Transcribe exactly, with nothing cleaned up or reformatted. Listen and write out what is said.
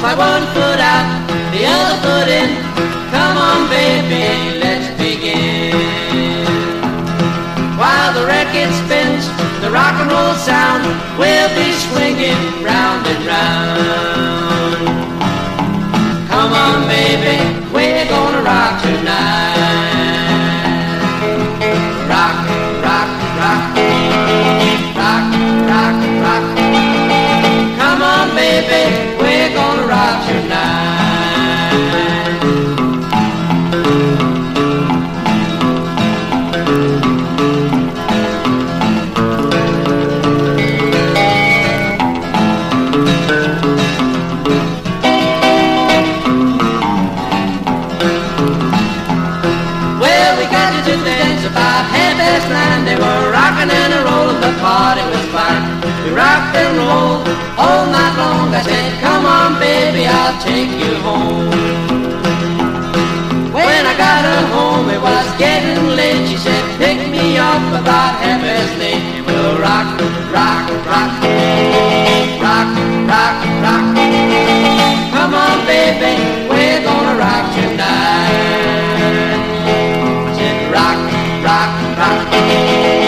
my one foot out, the other foot in. Come on, baby, let's begin. While the record spins, the rock and roll sound will be swinging round and round. Come on, baby, we're gonna rock tonight. Rock, rock, rock, rock, rock, rock. Come on, baby, we're gonna rock tonight. About half past nine, they were rocking and a rolling, the party was fine. We rocked and rolled all night long. I said, come on, baby, I'll take you home. When I got her home, it was getting late. She said, pick me up about half past eight. We'll rock, rock, rock, rock, rock, rock. Come on, baby, we're gonna rock tonight. Rock, rock, rock.